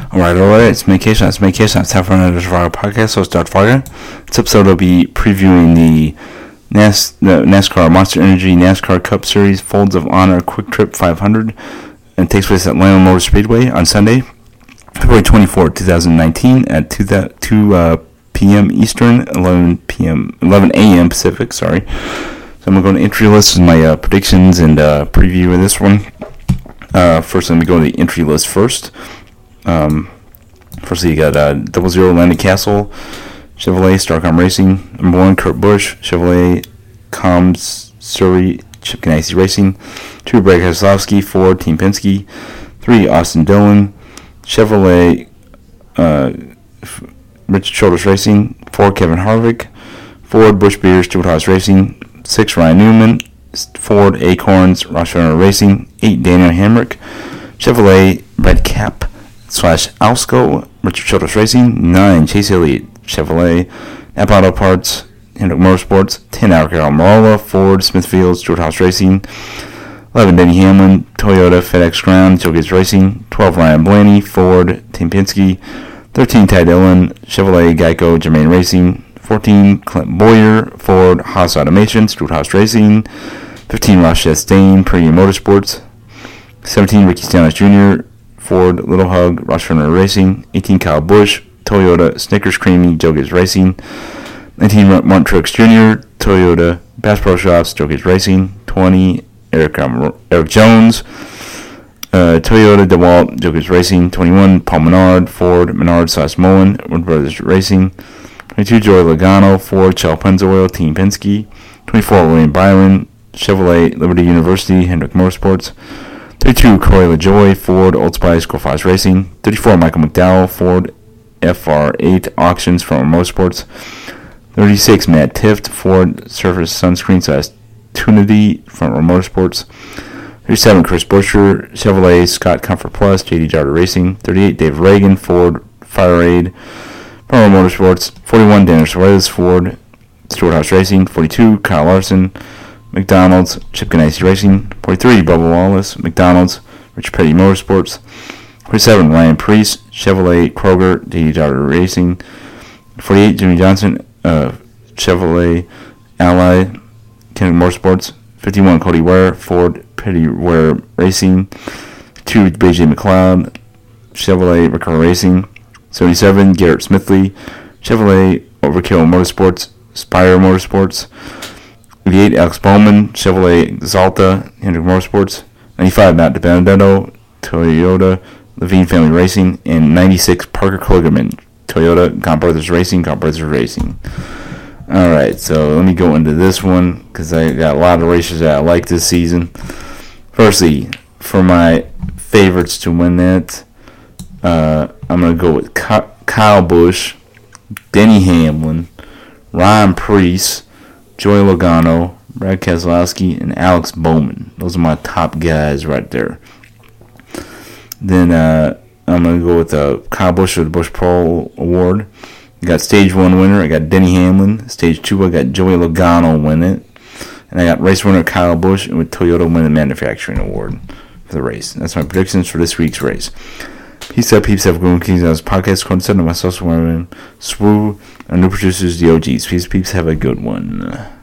Alright, it's Medication. It's It's time for another Survivor podcast. So, start Fargo. This episode will be previewing the NASCAR Monster Energy NASCAR Cup Series Folds of Honor Quick Trip 500. And it takes place at Atlanta Motor Speedway on Sunday, February 24, 2019 at 2 p.m. Eastern, 11 a.m. Pacific, sorry. So I'm going to go to entry list with my predictions and preview of this one. First, let me go to the entry list first. Firstly, you got 00 Landon Castle, Chevrolet Starcom Racing. Number 1, Kurt Busch, Chevrolet Combs Surrey, Chip Ganassi Racing. 2, Brad Keselowski, Ford Team Penske. 3, Austin Dillon, Chevrolet Richard Childress Racing. 4, Kevin Harvick, Ford Busch Beers, Stewart-Haas Racing. 6, Ryan Newman, Ford Acorns, Ross Runner Racing. 8, Daniel Hemrick, Chevrolet Red Cap / Alsco, Richard Childress Racing. 9, Chase Elliott, Chevrolet, Napa Auto Parts, Hendrick Motorsports. 10, Alric Almirola, Ford Smithfield, Stewart-Haas Racing. 11, Denny Hamlin, Toyota FedEx Ground, Joe Gibbs Racing. 12, Ryan Blaney, Ford Team Penske. 13, Ty Dillon, Chevrolet Geico Germain Racing. 14, Clint Bowyer, Ford Haas Automation, Stewart-Haas Racing. 15, Ross Chastain, Premium Motorsports. 17, Ricky Stenhouse Jr., Ford Little Hug, Ross Runner Racing. 18, Kyle Busch, Toyota Snickers Creamy, Joe Gibbs Racing. 19, Martin Truex Jr., Toyota Bass Pro Shops, Joe Gibbs Racing. 20, Eric Jones, Toyota DeWalt, Joe Gibbs Racing. 21, Paul Menard, Ford Menard/Mullen, Wood Brothers Racing. 22, Joey Logano, Ford Shell Pennzoil, Team Penske. 24, William Byron, Chevrolet Liberty University, Hendrick Motorsports. 32, Corey LaJoie, Ford Old Spice, Grosfoss Racing. 34, Michael McDowell, Ford FR8 Auctions from Motorsports. 36, Matt Tifft, Ford Surface Sunscreen / Tunity from Motorsports. 37, Chris Buescher, Chevrolet Scott Comfort Plus, JD Jarder Racing. 38, Dave Reagan, Ford Fireade from Motorsports. 41, Daniel Suarez, Ford Stewart-Haas Racing. 42, Kyle Larson, McDonald's, Chip Ganassi Racing. 43, Bubba Wallace, McDonald's, Rich Petty Motorsports. 47, Ryan Preece, Chevrolet Kroger, JD Jarder Racing. 48, Jimmy Johnson, Chevrolet Ally, Hendrick Motorsports. 51, Cody Ware, Ford Petty Ware Racing. 2, BJ McLeod, Chevrolet Ricardo Racing. 77, Garrett Smithley, Chevrolet Overkill Motorsports, Spire Motorsports. 88, Alex Bowman, Chevrolet Exalta, Hendrick Motorsports. 95, Matt DiBenedetto, Toyota Levine Family Racing. And 96, Parker Kligerman, Toyota Gaunt Brothers Racing, Alright, so let me go into this one because I got a lot of races that I like this season. Firstly, for my favorites to win that, I'm going to go with Kyle Busch, Denny Hamlin, Ryan Preece, Joey Logano, Brad Keselowski, and Alex Bowman. Those are my top guys right there. Then I'm going to go with Kyle Busch for the Busch Pro Award. I got Stage 1 winner. I got Denny Hamlin. Stage 2, I got Joey Logano win it. And I got race winner Kyle Busch and with Toyota win the Manufacturing Award for the race. That's my predictions for this week's race. Peace out, peeps. Have a good one. Kings House Podcast. Coincident with myself, Swoo, our new producers, the OGs. Peace, peeps. Have a good one.